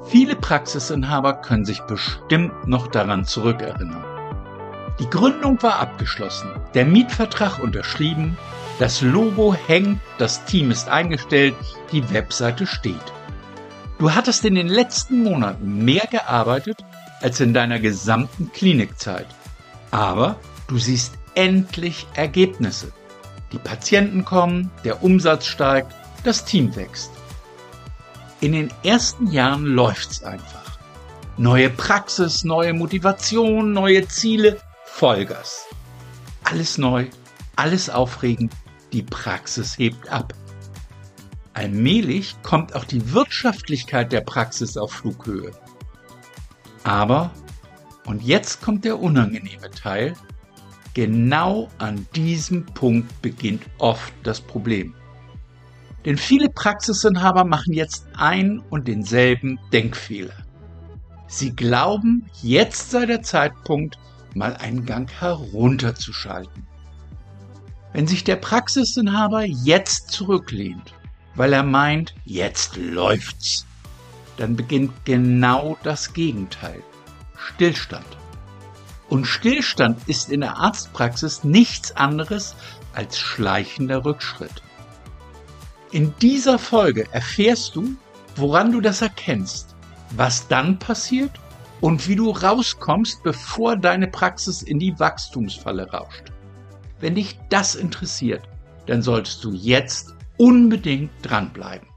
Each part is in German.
Viele Praxisinhaber können sich bestimmt noch daran zurückerinnern. Die Gründung war abgeschlossen, der Mietvertrag unterschrieben, das Logo hängt, das Team ist eingestellt, die Webseite steht. Du hattest in den letzten Monaten mehr gearbeitet als in deiner gesamten Klinikzeit. Aber du siehst endlich Ergebnisse. Die Patienten kommen, der Umsatz steigt, das Team wächst. In den ersten Jahren läuft's einfach. Neue Praxis, neue Motivation, neue Ziele, Vollgas. Alles neu, alles aufregend, die Praxis hebt ab. Allmählich kommt auch die Wirtschaftlichkeit der Praxis auf Flughöhe. Aber, und jetzt kommt der unangenehme Teil, genau an diesem Punkt beginnt oft das Problem. Denn viele Praxisinhaber machen jetzt ein und denselben Denkfehler. Sie glauben, jetzt sei der Zeitpunkt, mal einen Gang herunterzuschalten. Wenn sich der Praxisinhaber jetzt zurücklehnt, weil er meint, jetzt läuft's, dann beginnt genau das Gegenteil. Stillstand. Und Stillstand ist in der Arztpraxis nichts anderes als schleichender Rückschritt. In dieser Folge erfährst du, woran du das erkennst, was dann passiert und wie du rauskommst, bevor deine Praxis in die Wachstumsfalle rauscht. Wenn dich das interessiert, dann solltest du jetzt unbedingt dranbleiben.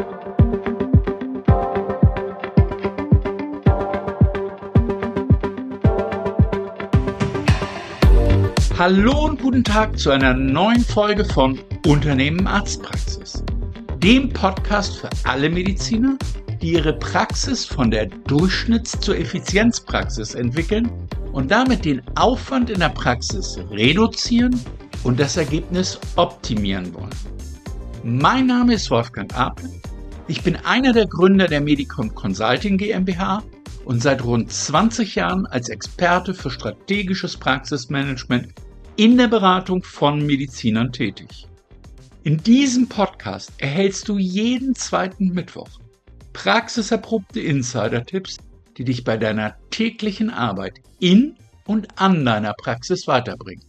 Hallo und guten Tag zu einer neuen Folge von Unternehmen Arztpraxis, dem Podcast für alle Mediziner, die ihre Praxis von der Durchschnitts- zur Effizienzpraxis entwickeln und damit den Aufwand in der Praxis reduzieren und das Ergebnis optimieren wollen. Mein Name ist Wolfgang Apel, ich bin einer der Gründer der Medicom Consulting GmbH und seit rund 20 Jahren als Experte für strategisches Praxismanagement in der Beratung von Medizinern tätig. In diesem Podcast erhältst du jeden zweiten Mittwoch praxiserprobte Insider-Tipps, die dich bei deiner täglichen Arbeit in und an deiner Praxis weiterbringen.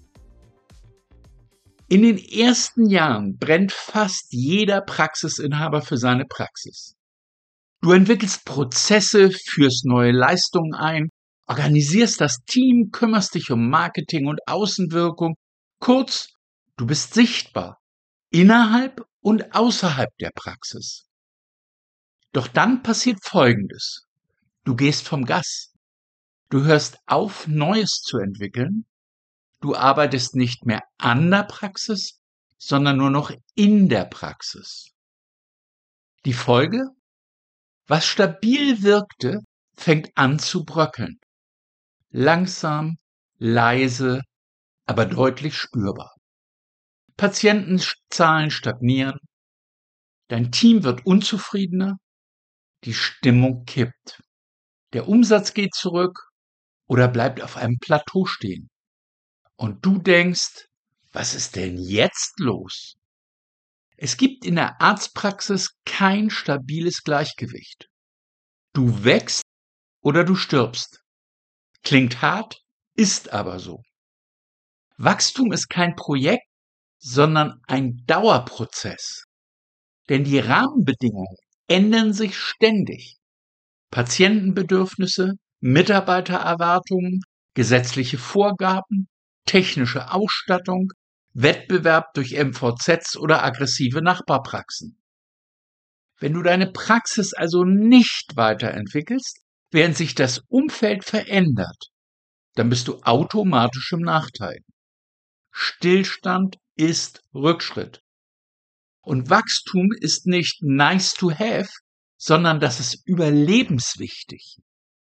In den ersten Jahren brennt fast jeder Praxisinhaber für seine Praxis. Du entwickelst Prozesse, führst neue Leistungen ein, organisierst das Team, kümmerst dich um Marketing und Außenwirkung. Kurz, du bist sichtbar, innerhalb und außerhalb der Praxis. Doch dann passiert Folgendes. Du gehst vom Gas. Du hörst auf, Neues zu entwickeln. Du arbeitest nicht mehr an der Praxis, sondern nur noch in der Praxis. Die Folge? Was stabil wirkte, fängt an zu bröckeln. Langsam, leise, aber deutlich spürbar. Patientenzahlen stagnieren, dein Team wird unzufriedener, die Stimmung kippt. Der Umsatz geht zurück oder bleibt auf einem Plateau stehen. Und du denkst, was ist denn jetzt los? Es gibt in der Arztpraxis kein stabiles Gleichgewicht. Du wächst oder du stirbst. Klingt hart, ist aber so. Wachstum ist kein Projekt, sondern ein Dauerprozess. Denn die Rahmenbedingungen ändern sich ständig. Patientenbedürfnisse, Mitarbeitererwartungen, gesetzliche Vorgaben, technische Ausstattung, Wettbewerb durch MVZs oder aggressive Nachbarpraxen. Wenn du deine Praxis also nicht weiterentwickelst, während sich das Umfeld verändert, dann bist du automatisch im Nachteil. Stillstand ist Rückschritt. Und Wachstum ist nicht nice to have, sondern das ist überlebenswichtig.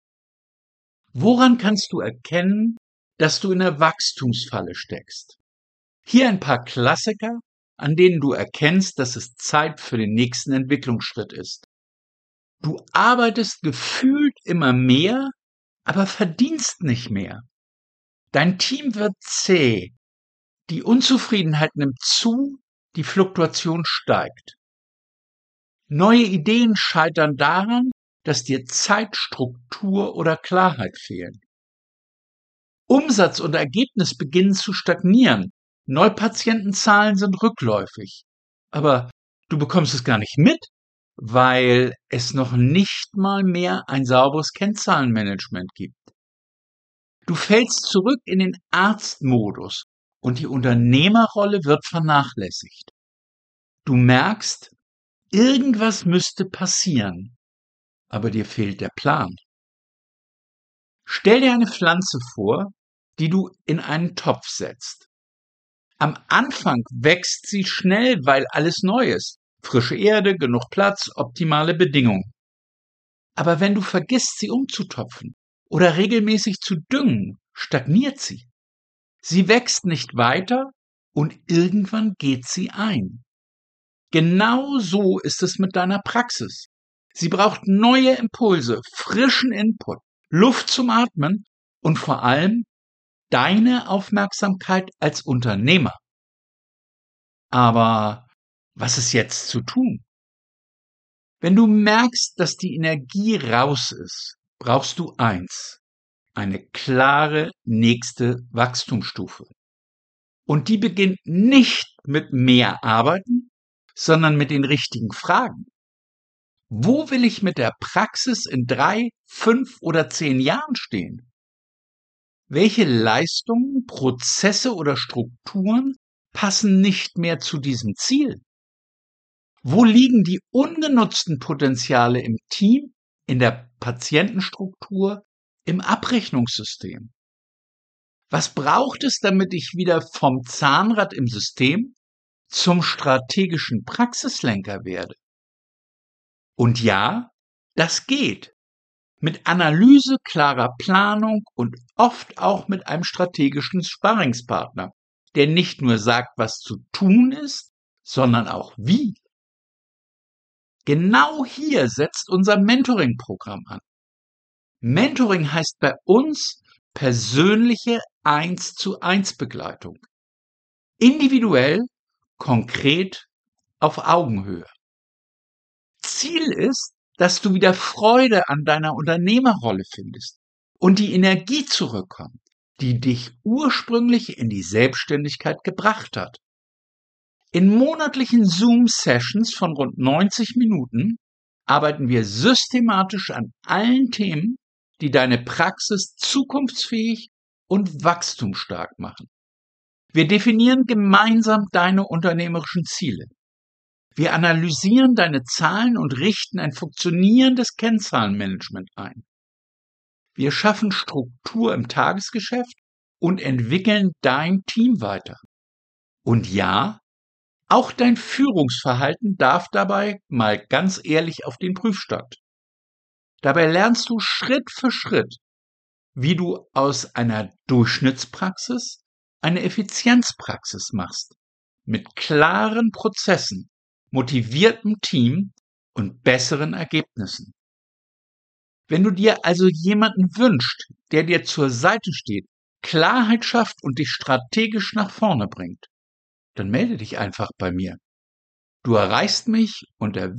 Woran kannst du erkennen, dass du in der Wachstumsfalle steckst? Hier ein paar Klassiker, an denen du erkennst, dass es Zeit für den nächsten Entwicklungsschritt ist. Du arbeitest gefühlt immer mehr, aber verdienst nicht mehr. Dein Team wird zäh. Die Unzufriedenheit nimmt zu, die Fluktuation steigt. Neue Ideen scheitern daran, dass dir Zeit, Struktur oder Klarheit fehlen. Umsatz und Ergebnis beginnen zu stagnieren. Neupatientenzahlen sind rückläufig. Aber du bekommst es gar nicht mit, weil es noch nicht mal mehr ein sauberes Kennzahlenmanagement gibt. Du fällst zurück in den Arztmodus und die Unternehmerrolle wird vernachlässigt. Du merkst, irgendwas müsste passieren, aber dir fehlt der Plan. Stell dir eine Pflanze vor, die du in einen Topf setzt. Am Anfang wächst sie schnell, weil alles neu ist. Frische Erde, genug Platz, optimale Bedingungen. Aber wenn du vergisst, sie umzutopfen oder regelmäßig zu düngen, stagniert sie. Sie wächst nicht weiter und irgendwann geht sie ein. Genau so ist es mit deiner Praxis. Sie braucht neue Impulse, frischen Input, Luft zum Atmen und vor allem deine Aufmerksamkeit als Unternehmer. Aber was ist jetzt zu tun? Wenn du merkst, dass die Energie raus ist, brauchst du eine klare nächste Wachstumsstufe. Und die beginnt nicht mit mehr Arbeiten, sondern mit den richtigen Fragen. Wo will ich mit der Praxis in 3, 5 oder 10 Jahren stehen? Welche Leistungen, Prozesse oder Strukturen passen nicht mehr zu diesem Ziel? Wo liegen die ungenutzten Potenziale im Team, in der Patientenstruktur, im Abrechnungssystem? Was braucht es, damit ich wieder vom Zahnrad im System zum strategischen Praxislenker werde? Und ja, das geht. Mit Analyse, klarer Planung und oft auch mit einem strategischen Sparringspartner, der nicht nur sagt, was zu tun ist, sondern auch wie. Genau hier setzt unser Mentoring-Programm an. Mentoring heißt bei uns persönliche 1:1 Begleitung. Individuell, konkret, auf Augenhöhe. Ziel ist, dass du wieder Freude an deiner Unternehmerrolle findest und die Energie zurückkommt, die dich ursprünglich in die Selbstständigkeit gebracht hat. In monatlichen Zoom-Sessions von rund 90 Minuten arbeiten wir systematisch an allen Themen, die deine Praxis zukunftsfähig und wachstumsstark machen. Wir definieren gemeinsam deine unternehmerischen Ziele. Wir analysieren deine Zahlen und richten ein funktionierendes Kennzahlenmanagement ein. Wir schaffen Struktur im Tagesgeschäft und entwickeln dein Team weiter. Und ja, auch dein Führungsverhalten darf dabei mal ganz ehrlich auf den Prüfstand. Dabei lernst du Schritt für Schritt, wie du aus einer Durchschnittspraxis eine Effizienzpraxis machst, mit klaren Prozessen, motiviertem Team und besseren Ergebnissen. Wenn du dir also jemanden wünschst, der dir zur Seite steht, Klarheit schafft und dich strategisch nach vorne bringt, dann melde dich einfach bei mir. Du erreichst mich unter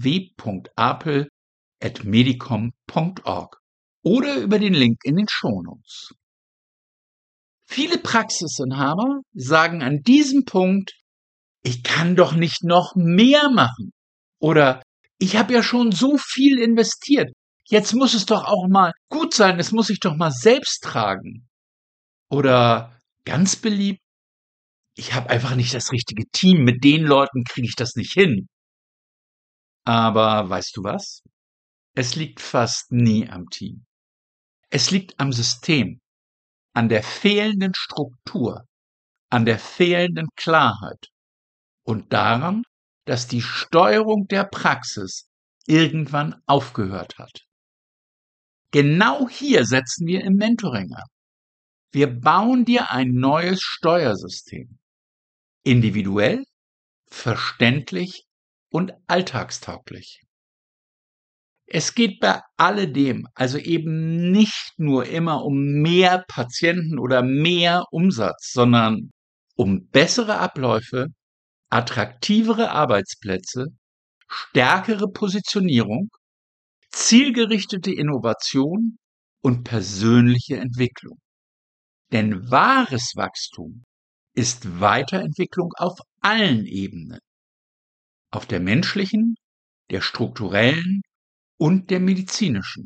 w.apel@medicom.org oder über den Link in den Shownotes. Viele Praxisinhaber sagen an diesem Punkt, ich kann doch nicht noch mehr machen. Oder ich habe ja schon so viel investiert. Jetzt muss es doch auch mal gut sein, es muss ich doch mal selbst tragen. Oder ganz beliebt, ich habe einfach nicht das richtige Team, mit den Leuten kriege ich das nicht hin. Aber weißt du was? Es liegt fast nie am Team. Es liegt am System, an der fehlenden Struktur, an der fehlenden Klarheit und daran, dass die Steuerung der Praxis irgendwann aufgehört hat. Genau hier setzen wir im Mentoring an. Wir bauen dir ein neues Steuersystem. Individuell, verständlich und alltagstauglich. Es geht bei alledem also eben nicht nur immer um mehr Patienten oder mehr Umsatz, sondern um bessere Abläufe, attraktivere Arbeitsplätze, stärkere Positionierung, zielgerichtete Innovation und persönliche Entwicklung. Denn wahres Wachstum ist Weiterentwicklung auf allen Ebenen. Auf der menschlichen, der strukturellen und der medizinischen.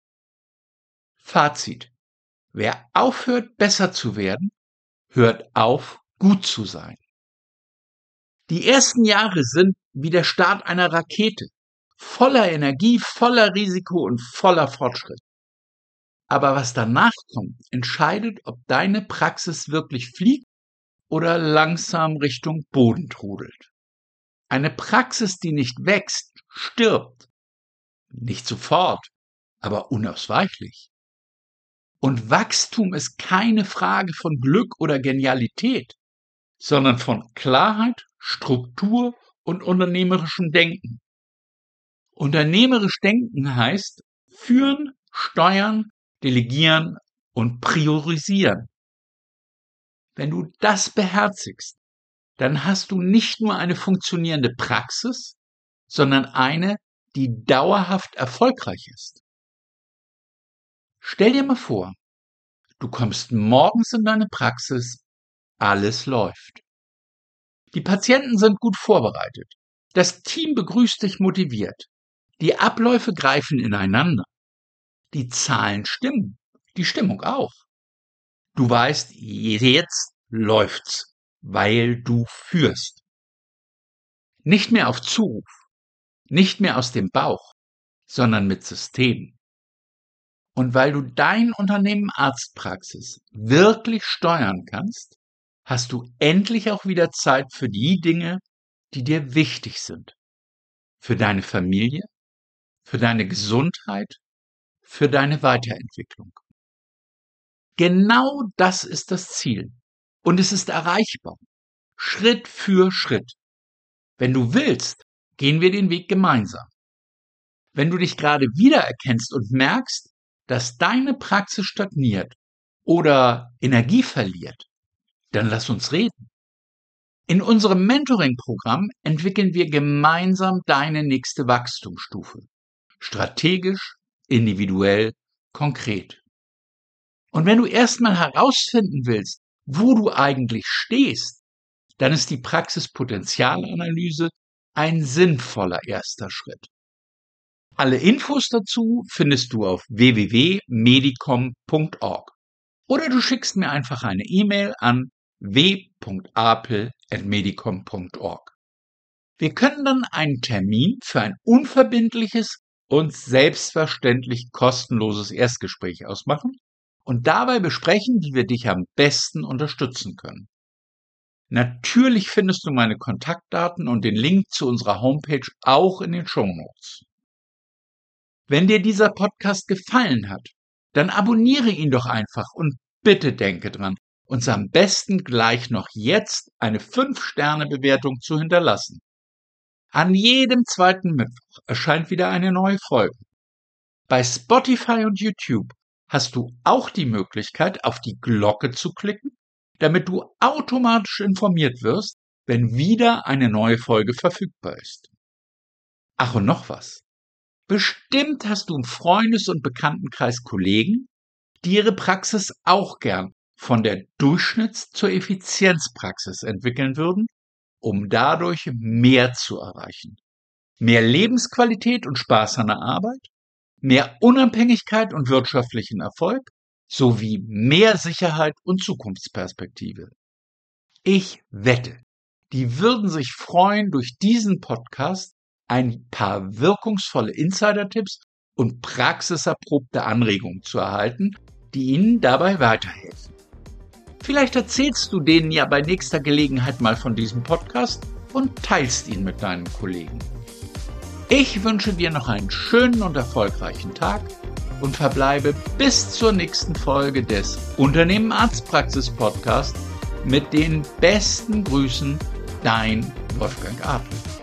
Fazit: Wer aufhört, besser zu werden, hört auf, gut zu sein. Die ersten Jahre sind wie der Start einer Rakete, voller Energie, voller Risiko und voller Fortschritt. Aber was danach kommt, entscheidet, ob deine Praxis wirklich fliegt oder langsam Richtung Boden trudelt. Eine Praxis, die nicht wächst, stirbt. Nicht sofort, aber unausweichlich. Und Wachstum ist keine Frage von Glück oder Genialität, sondern von Klarheit, Struktur und unternehmerischem Denken. Unternehmerisch denken heißt führen, steuern, delegieren und priorisieren. Wenn du das beherzigst, dann hast du nicht nur eine funktionierende Praxis, sondern eine, die dauerhaft erfolgreich ist. Stell dir mal vor, du kommst morgens in deine Praxis, alles läuft. Die Patienten sind gut vorbereitet, das Team begrüßt dich motiviert, die Abläufe greifen ineinander, die Zahlen stimmen, die Stimmung auch. Du weißt, jetzt läuft's, weil du führst. Nicht mehr auf Zuruf, nicht mehr aus dem Bauch, sondern mit System. Und weil du dein Unternehmen Arztpraxis wirklich steuern kannst, hast du endlich auch wieder Zeit für die Dinge, die dir wichtig sind. Für deine Familie, für deine Gesundheit, für deine Weiterentwicklung. Genau das ist das Ziel. Und es ist erreichbar. Schritt für Schritt. Wenn du willst, gehen wir den Weg gemeinsam. Wenn du dich gerade wiedererkennst und merkst, dass deine Praxis stagniert oder Energie verliert, dann lass uns reden. In unserem Mentoring-Programm entwickeln wir gemeinsam deine nächste Wachstumsstufe. Strategisch, individuell, konkret. Und wenn du erstmal herausfinden willst, wo du eigentlich stehst, dann ist die Praxispotenzialanalyse ein sinnvoller erster Schritt. Alle Infos dazu findest du auf www.medicom.org oder du schickst mir einfach eine E-Mail an w.apel@medicom.org. Wir können dann einen Termin für ein unverbindliches und selbstverständlich kostenloses Erstgespräch ausmachen und dabei besprechen, wie wir dich am besten unterstützen können. Natürlich findest du meine Kontaktdaten und den Link zu unserer Homepage auch in den Shownotes. Wenn dir dieser Podcast gefallen hat, dann abonniere ihn doch einfach und bitte denke dran, uns am besten gleich noch jetzt eine 5-Sterne-Bewertung zu hinterlassen. An jedem zweiten Mittwoch erscheint wieder eine neue Folge. Bei Spotify und YouTube hast du auch die Möglichkeit, auf die Glocke zu klicken, damit du automatisch informiert wirst, wenn wieder eine neue Folge verfügbar ist. Ach, und noch was. Bestimmt hast du im Freundes- und Bekanntenkreis Kollegen, die ihre Praxis auch gern von der Durchschnitts- zur Effizienzpraxis entwickeln würden, um dadurch mehr zu erreichen. Mehr Lebensqualität und Spaß an der Arbeit, mehr Unabhängigkeit und wirtschaftlichen Erfolg, sowie mehr Sicherheit und Zukunftsperspektive. Ich wette, die würden sich freuen, durch diesen Podcast ein paar wirkungsvolle Insider-Tipps und praxiserprobte Anregungen zu erhalten, die ihnen dabei weiterhelfen. Vielleicht erzählst du denen ja bei nächster Gelegenheit mal von diesem Podcast und teilst ihn mit deinen Kollegen. Ich wünsche dir noch einen schönen und erfolgreichen Tag und verbleibe bis zur nächsten Folge des Unternehmen Arztpraxis Podcast mit den besten Grüßen, dein Wolfgang Apel.